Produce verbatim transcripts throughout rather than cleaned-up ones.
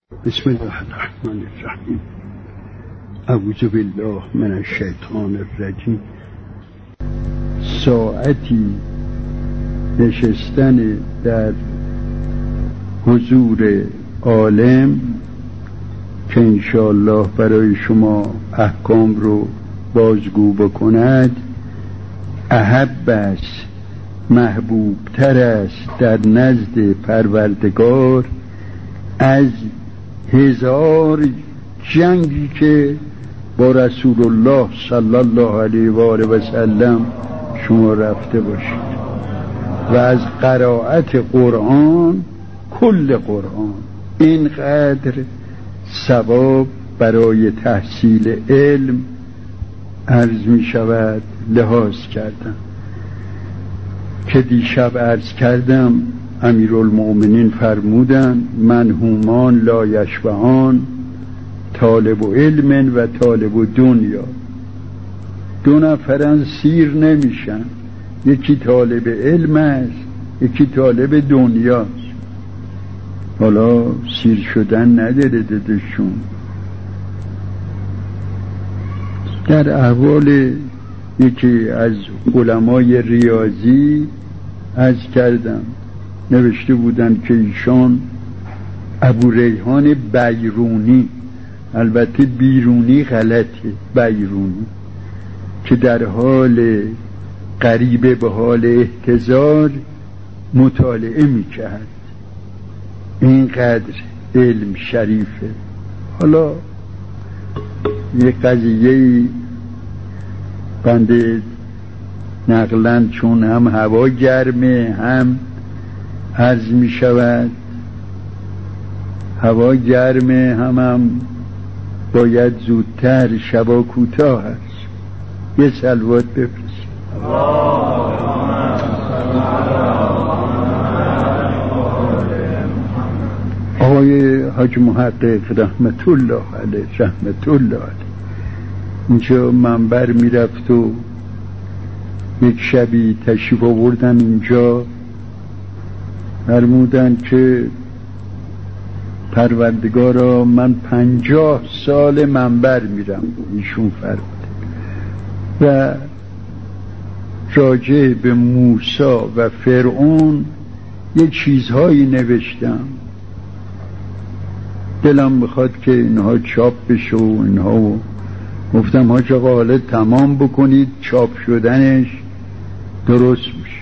بسم الله الرحمن الرحیم. اعوذ بالله من الشیطان الرجیم. ساعتی نشستن در حضور عالم که انشاءالله برای شما احکام رو بازگو بکند احب است، محبوب تر است در نزد پروردگار از هزار جنگی که با رسول الله صلی الله علیه و آله و سلم شما رفته باشید و از قرائت قرآن، کل قرآن، اینقدر ثواب برای تحصیل علم عرض می شود لحاظ کردم که دیشب عرض کردم امیرالمؤمنین فرمودن منهومان لا یشبعان، طالب و علم و طالب و دنیا. دو نفرن سیر نمیشن، یکی طالب علم است یکی طالب دنیاست. حالا سیر شدن نداره ددشون. در احوال یکی از علمای ریاضی عرض کردم، نوشته بودن که ایشان ابو ریحان بیرونی، البته بیرونی غلطه، بیرونی، که در حال قریبه به حال احتضار مطالعه میکرد. اینقدر علم شریفه. حالا یه قضیه بنده نقلن چون هم هوا گرمه هم عرض می شود هوا گرمه هم هم باید زودتر، شبا کوتاه هست. یه صلوات بفرست. آقای حاج محقق رحمت الله علیه رحمت الله علیه اینجا منبر می رفت و یک شبی تشریف آوردن اینجا، فرمودن که پروردگارا من پنجاه سال منبر میرم. ایشون فرمود و راجع به موسی و فرعون یه چیزهایی نوشتم، دلم میخواد که اینها چاپ بشه و اینها و گفتم حاج آقا حالا تمام بکنید، چاپ شدنش درست میشه.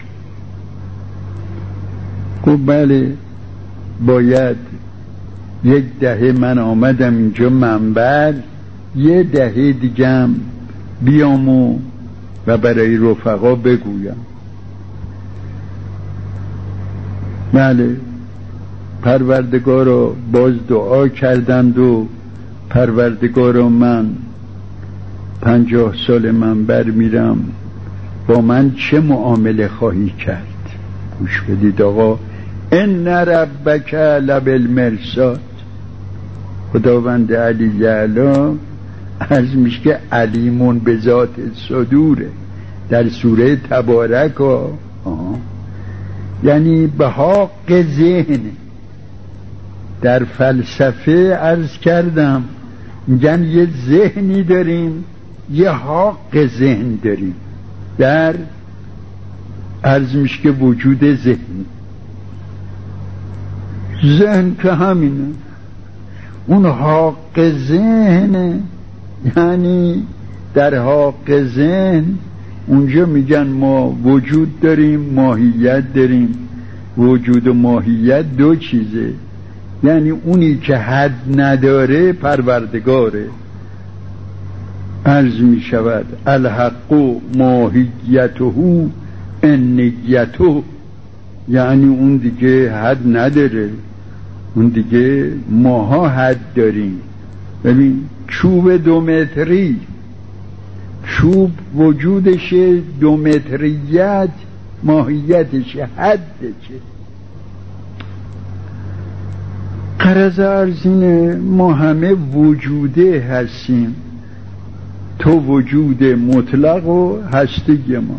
گفت بله باید یک دهه من آمدم اینجا منبر، یه دهه دیگم بیام و, و برای رفقا بگویم. بله پروردگار رو باز دعا کردند و پروردگار رو من پنجاه سال منبر میرم، با من چه معامله خواهی کرد؟ گوش بدید آقا. ان ربک لبالمرصاد. خداوند علی جلاله عرض میشه که علیمون به ذات صدوره در سوره تبارک ها. یعنی به حق ذهن. در فلسفه عرض کردم میگن یه ذهنی داریم یه حق ذهن داریم. در عرض میشه که وجود ذهن، ذهن که همینه، اون حق ذهن. یعنی در حق ذهن اونجا میگن ما وجود داریم ماهیت داریم. وجود و ماهیت دو چیزه. یعنی اونی که حد نداره پروردگاره. عرض می شود الحق ماهیته انیته، یعنی اون دیگه حد نداره، اون دیگه ماها حد داریم. ببین چوب دو متری، چوب وجودش دو متریت، ماهیتش حدشه. غرض ارزینه ما همه وجوده هستیم، تو وجود مطلق و هستی ما.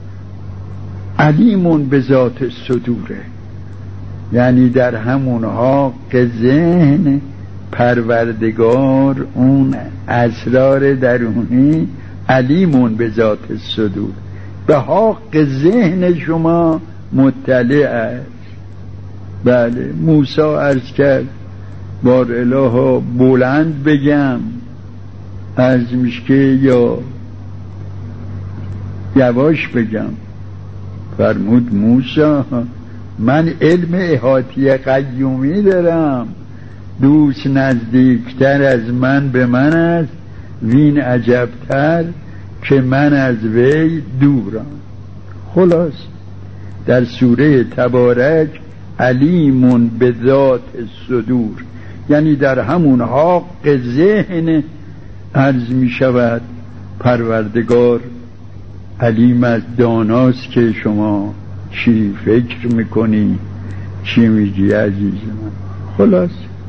علیمون به ذات صدوره، یعنی در همون حق ذهن پروردگار اون اسرار درونی علیمون به ذات الصدور، به حق ذهن شما مطلع است. بله موسی عرض کرد بار الها بلند بگم، عرض میشه که یا یواش بگم؟ فرمود موسی من علم احاطی قیومی دارم، دوست نزدیکتر از من به من است، وین عجبتر که من از وی دورم. خلاص در سوره تبارک علیمون به ذات الصدور، یعنی در همون حق ذهن عرض می شود پروردگار علیم از داناست که شما چی فکر میکنی چی میگی عزیز من. خلاص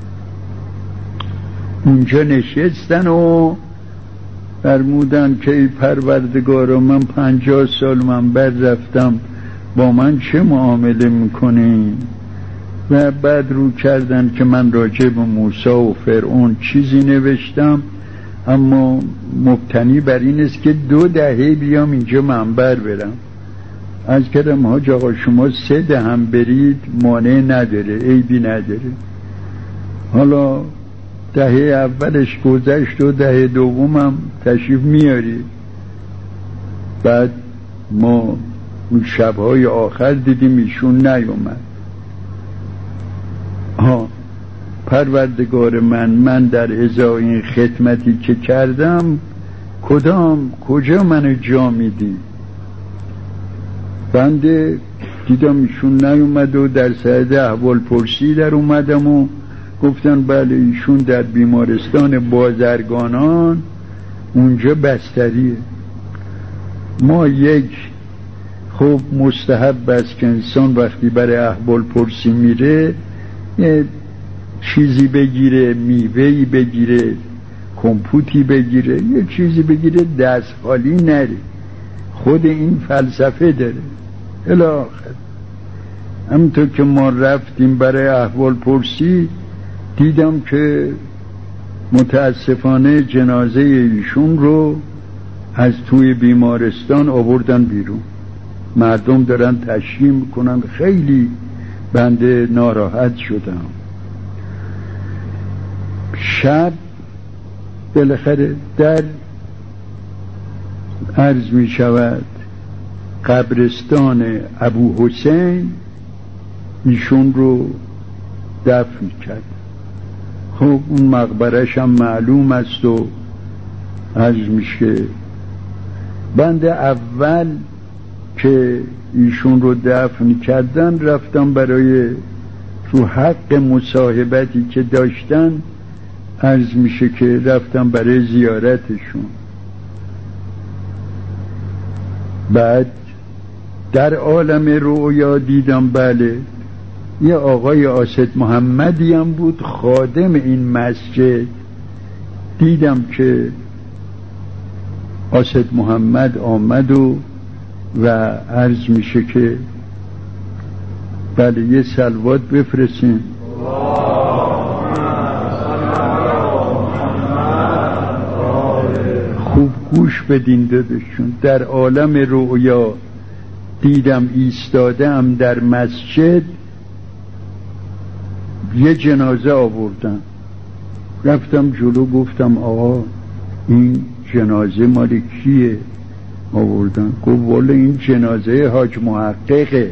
اونجا نشستن و فرمودن که ای پروردگار من پنجاه سال منبر رفتم، با من چه معامله میکنی؟ و بعد رو کردن که من راجع به موسی و فرعون چیزی نوشتم، اما مبتنی بر این است که دو دهه بیام اینجا منبر برم. از کردم حاج آقا شما سه دهم برید مانع نداره، عیبی نداره. حالا دهه اولش گذشت و دهه دومم تشریف میاری. بعد ما اون شبهای آخر دیدیم ایشون نیومد. ها پروردگار من من در ازای این خدمتی که کردم کدام کجا منو جا میدی؟ بنده دیدم ایشون نیومد و در سعد احوال پرسی در اومدم و گفتن بله ایشون در بیمارستان بازرگانان اونجا بستریه. ما یک خب مستحب است که انسان وقتی برای احوال پرسی میره یه چیزی بگیره، میوهی بگیره، کمپوتی بگیره، یه چیزی بگیره دست خالی نره. خود این فلسفه داره. الاخر همونطور که ما رفتیم برای احوال پرسی دیدم که متاسفانه جنازه ایشون رو از توی بیمارستان آوردن بیرون، مردم دارن تشییع میکنن. خیلی بنده ناراحت شدم. شب بالاخره در عرض می شود قبرستان ابو حسین ایشون رو دفن کرد. خب اون مقبرش هم معلوم است و عرض میشه بنده اول که ایشون رو دفن کردن رفتم برای تو حق مصاحبتی که داشتن عرض میشه که رفتم برای زیارتشون. بعد در عالم رؤیا دیدم بله یه آقای آسد محمدی هم بود خادم این مسجد. دیدم که آسد محمد آمد و و عرض میشه که بله یه صلوات بفرستین. خوب گوش بدین دادشون. در عالم رؤیا دیدم ایستادم در مسجد یه جنازه آوردن. رفتم جلو گفتم آقا این جنازه مال کیه؟ آوردن. گفت والا این جنازه حاج محققه،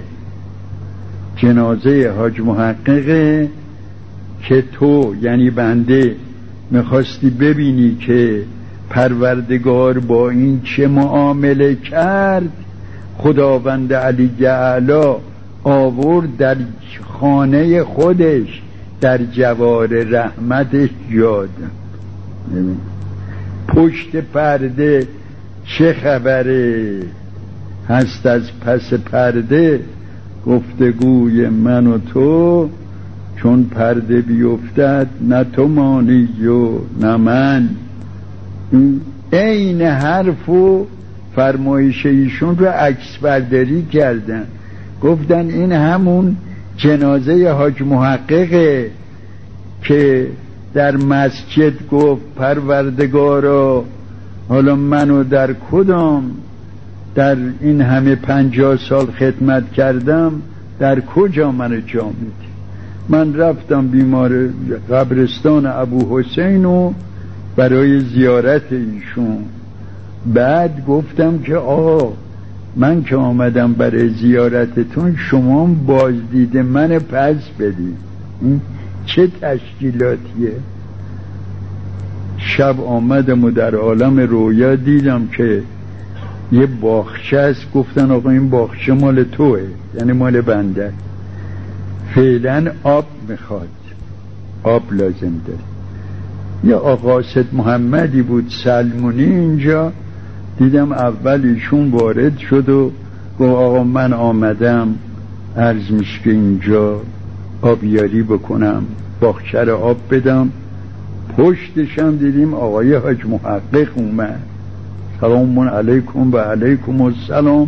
جنازه حاج محققه که تو یعنی بنده میخواستی ببینی که پروردگار با این چه معامله کرد. خداوند علی اعلی آورد در خانه خودش در جوار رحمتش یاد. پشت پرده چه خبره هست از پس پرده، گفتگوی من و تو چون پرده بیفتد نه تو مانی و نه من. این حرف و فرمایش ایشون رو عکس برداری کردن. گفتن این همون جنازه حاج محققه که در مسجد گفت پروردگارا حالا منو در کدام در این همه پنجاه سال خدمت کردم در کجا منو جا میدی؟ من رفتم بیمار قبرستان ابو حسین و برای زیارت ایشون. بعد گفتم که آقا من که آمدم برای زیارتتون شما بازدید من پس بدید. این چه تشکیلاتیه؟ شب آمدم و در عالم رویا دیدم که یه باغچه است. گفتن آقا این باغچه مال توه، یعنی مال بنده، فعلا آب میخواد، آب لازم داره. یه آقا سید محمدی بود سلمونی اینجا، دیدم اول ایشون وارد شد و گفت آقا من آمدم عرض میشه که اینجا آبیاری بکنم، باغچه رو آب بدم. پشتشم دیدیم آقای حاج محقق اومد، سلام علیکم و علیکم السلام.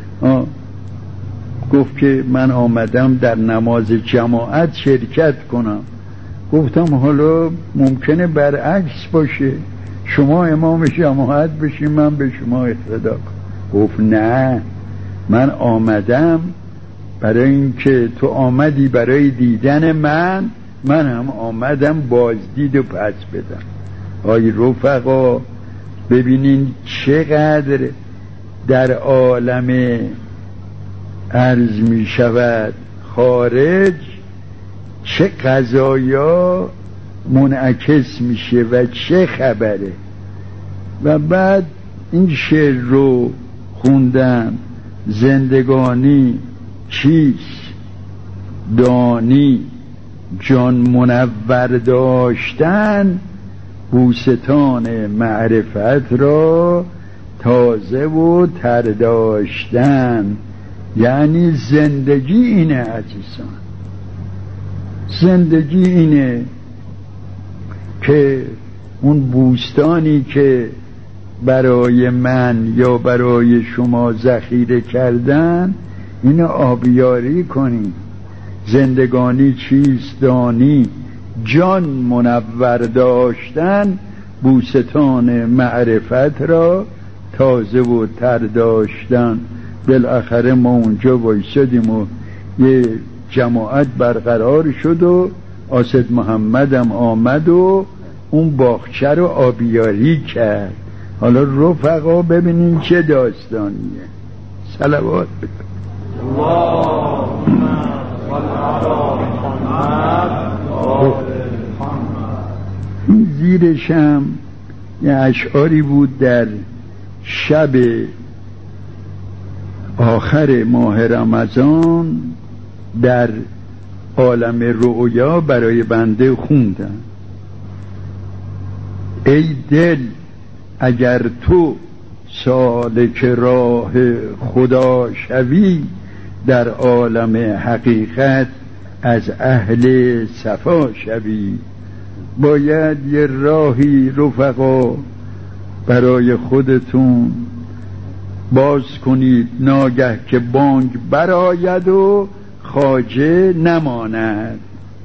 گفت که من آمدم در نماز جماعت شرکت کنم. گفتم حالا ممکنه برعکس باشه، شما امام جماعت بشین من به شما اقتدا کنم. گفت نه، من آمدم برای اینکه تو آمدی برای دیدن من، من هم آمدم بازدید و پس بدم. آی رفقا ببینین چقدر در عالم عرض می شود خارج چه قضایا منعکس میشه و چه خبره. و بعد این شعر رو خوندم: زندگانی چیست دانی جان منور داشتن، بوستان معرفت را تازه و تر داشتن. یعنی زندگی اینه عزیزان، زندگی اینه که اون بوستانی که برای من یا برای شما ذخیره کردن اینو آبیاری کنی. زندگانی چیست دانی جان منور داشتن، بوستان معرفت را تازه و تر داشتن. بالاخره ما اونجا وایسادیم و یه جماعت برقرار شد و آسد محمدم آمد و اون باغچه رو آبیاری کرد. حالا رفقا ببینین چه داستانیه. صلوات بکن. این زیرشم یه اشعاری بود در شب آخر ماه رمضان در عالم رؤیا برای بنده خوندم: ای دل اگر تو سالک راه خدا شوی، در عالم حقیقت از اهل صفا شوی. باید یه راهی رفقا برای خودتون باز کنید، ناگه که بانگ برآید و خواجه نماند.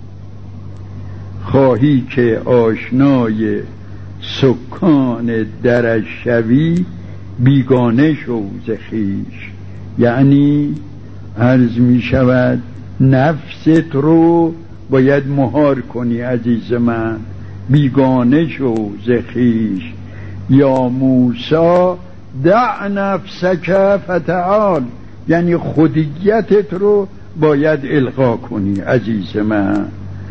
خواهی که آشنای سکان درش شوی، بیگانه شو ز خویش. یعنی عرض می شود نفست رو باید مهار کنی عزیز من، بیگانه شو ز خویش. یا موسی دع نفسک فتعال، یعنی خودیتت رو باید القا کنی عزیز من.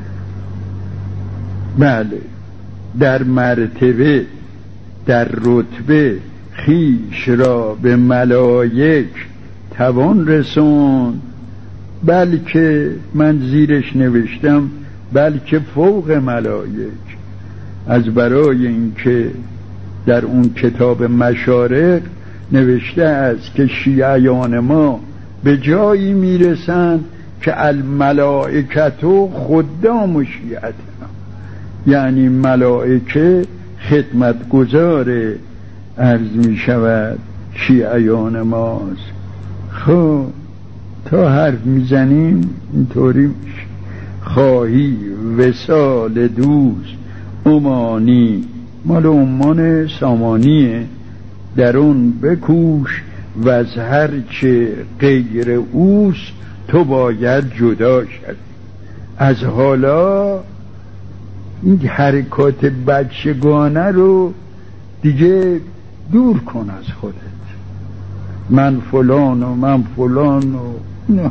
بله، در مرتبه در رتبه خیش را به ملائک توان رسون، بلکه من زیرش نوشتم بلکه فوق ملائک. از برای اینکه در اون کتاب مشارق نوشته است که شیعیان ما به جایی میرسند که الملائکتو خدام شیعتنا، یعنی ملائکه خدمتگزار عرض می شود شیعیان ماست. خب تا حرف میزنیم اینطوری میشه: خواهی وصال دوست امانی مال عمان سامانیه، در اون بکوش و از هر چه غیر اوست تو باید جدا شد. از حالا این حرکات بچگانه رو دیگه دور کن از خودت، من فلان و من فلان و نه.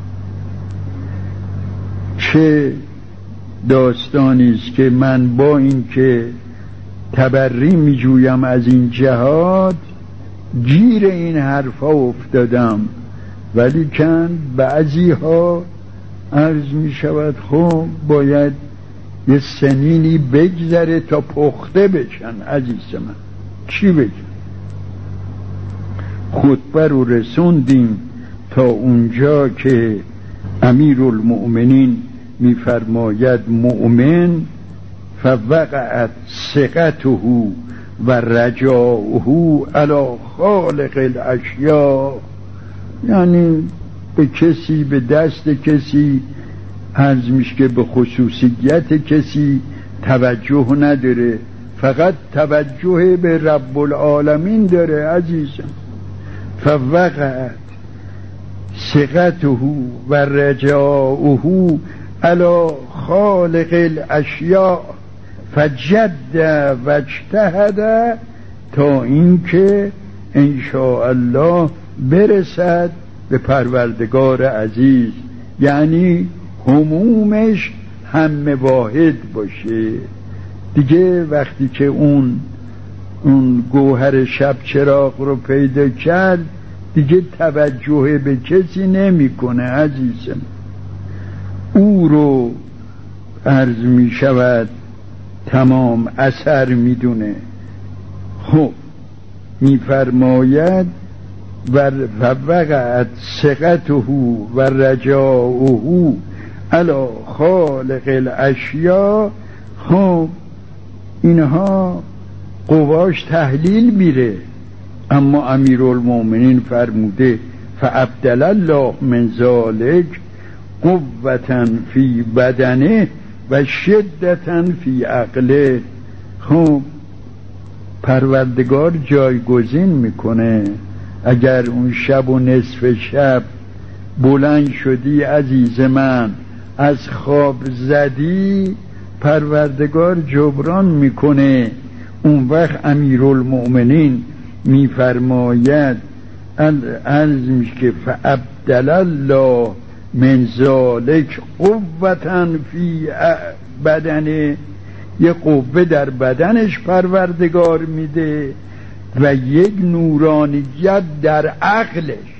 چه داستانی است که من با این که تبری می جویم از این جهات گیر این حرفا افتادم، ولی کن بعضی ها عرض می شود خب باید یه سنینی بگذره تا پخته بشن. عزیز من چی بگم؟ خطبه رو رسوندیم تا اونجا که امیر المؤمنین میفرماید مؤمن فوقعت ثقته و رجاؤه علی خالق الاشیاء، یعنی به کسی، به دست کسی عرض میشه که به خصوصیت کسی توجه نداره، فقط توجه به رب العالمین داره. عزیزم فوقعت ثقته و رجاؤه علی خالق الاشیاء فجد و اجتهد تا اینکه ان شاء الله برسد به پروردگار عزیز، یعنی همومش همه واحد باشه دیگه. وقتی که اون اون گوهر شب چراغ رو پیدا کرد دیگه توجه به کسی نمیکنه. عزیزم او رو عرض می شود تمام اثر میدونه. خب میفرماید و وقعت ثقته و رجاؤه علی خالق الاشیاء. خب اینها قواش تحلیل میره، اما امیرالمومنین فرموده فابدل الله من ذلک قوة فی بدنه و شدة فی عقله. خب پروردگار جایگزین میکنه. اگر اون شب و نصف شب بلند شدی عزیز من، از خواب زدی، پروردگار جبران میکنه. اون وقت امیرالمؤمنین میفرماید عرض میشه که فابدل الله من ذلک قوة فی بدنه، یه قوه در بدنش پروردگار میده و یک نورانیت در عقلش.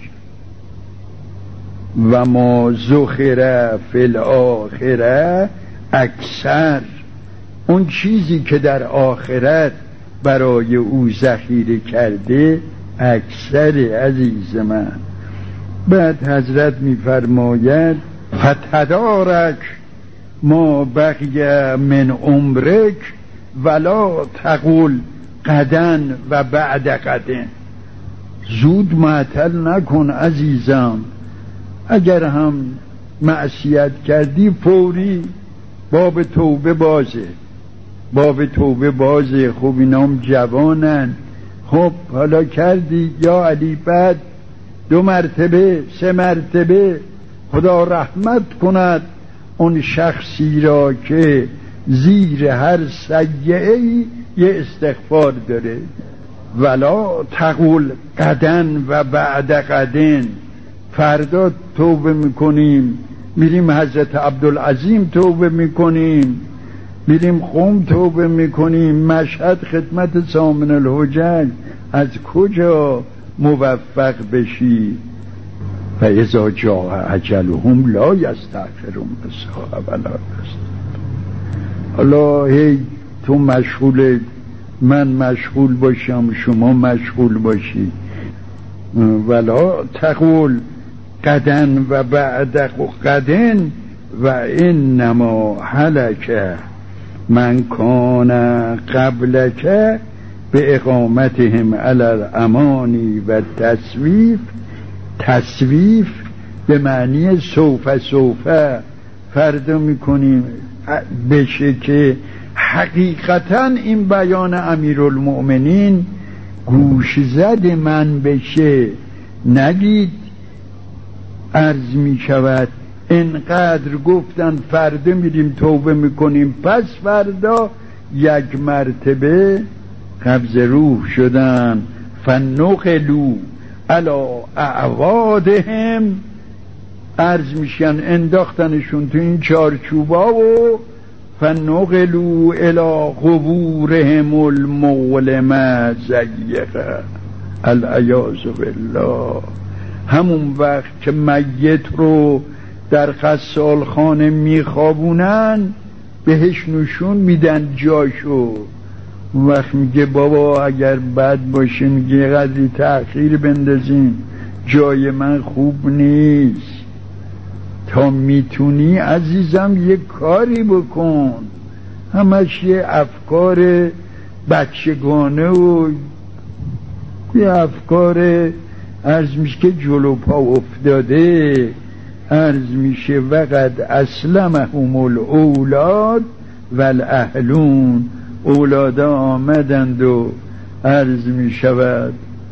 و ما ذخر فی الاخره اکثر، اون چیزی که در آخرت برای او ذخیره کرده اکثر. عزیز من بعد حضرت میفرماید فتدارک ما بقی من عمرک ولا تقول قدن و بعد قدن. زود معطل نکن عزیزم، اگر هم معصیت کردی فوری باب توبه بازه، باب توبه بازه. خب اینا هم جوانن، خب حالا کردی یا علی بعد دو مرتبه سه مرتبه خدا رحمت کند اون شخصی را که زیر هر سیئه‌ای یه استغفار داره. ولا تقول قدن و بعد قدن، فردا توبه میکنیم میریم حضرت عبدالعظیم توبه میکنیم، میریم قم توبه میکنیم، مشهد خدمت سامن الحجج. از کجا موفق بشی؟ فاذا جاء اجلهم لا یستأخرون ساعة ولا یستقدمون. حالا هی تو مشغول، من مشغول باشم، شما مشغول باشی. ولا تقول قدن و بعد قدن و انما هلک من کان قبلک به اقامتهم علی الامانی و تصویف. تصویف به معنی سوف سوف، فردا میکنیم بشه که حقیقتا این بیان امیرالمؤمنین گوش زد من بشه. نگید عرض می شود انقدر گفتن فردا میریم توبه میکنیم، پس فردا یک مرتبه قبض روح شدن. فنقلوا علی اعوادهم، عرض میشن انداختنشون تو این چارچوبا و فنقلوا الی قبورهم المظلمه زیقه العیاذ بالله. همون وقت که میت رو در غسال خانه میخوابونن بهش نشون میدن جاشو. وقت میگه بابا اگر بد باشه میگه قدری تأخیر بندازین، جای من خوب نیست، تا میتونی عزیزم یک کاری بکن. همش یه افکار بچگانه و یه افکار عرض میشه که جلو پا افتاده. عرض میشه وقد اسلمهم الاولاد والاهلون، اولادا آمدند و عرض میشود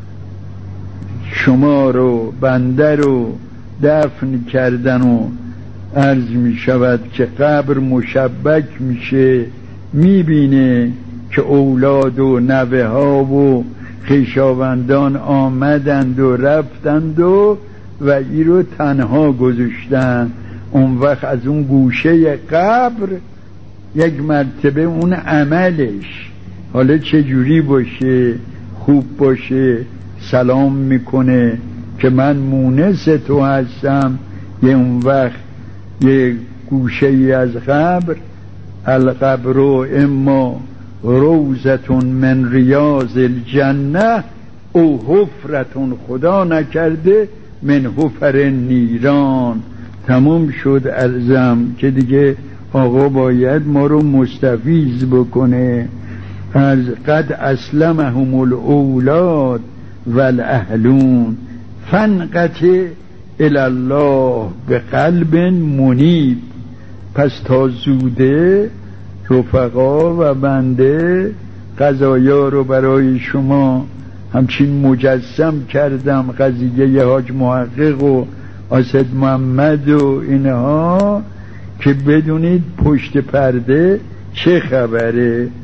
شما رو بنده رو دفن کردن و عرض میشود که قبر مشبک میشه، میبینه که اولاد و نوه ها و خویشاوندان آمدند و رفتند و و ای رو تنها گذاشتن. اون وقت از اون گوشه قبر یک مرتبه اون عملش حالا چجوری باشه، خوب باشه، سلام میکنه که من مونس تو هستم. یه اون وقت یه گوشه ای از قبر، القبر اما روزتون من ریاض الجنه او حفرتون، خدا نکرده، من حفر نیران. تموم شد ارزم که دیگه آقا باید ما رو مستفیض بکنه. از قد اسلمهم الاولاد والاهلون فانقطع الی الله بقلب منیب. پس تا زوده رفقا و بنده قضایا رو برای شما همچین مجسم کردم، قضیه حاج محقق و اسد محمد و اینها، که بدونید پشت پرده چه خبره.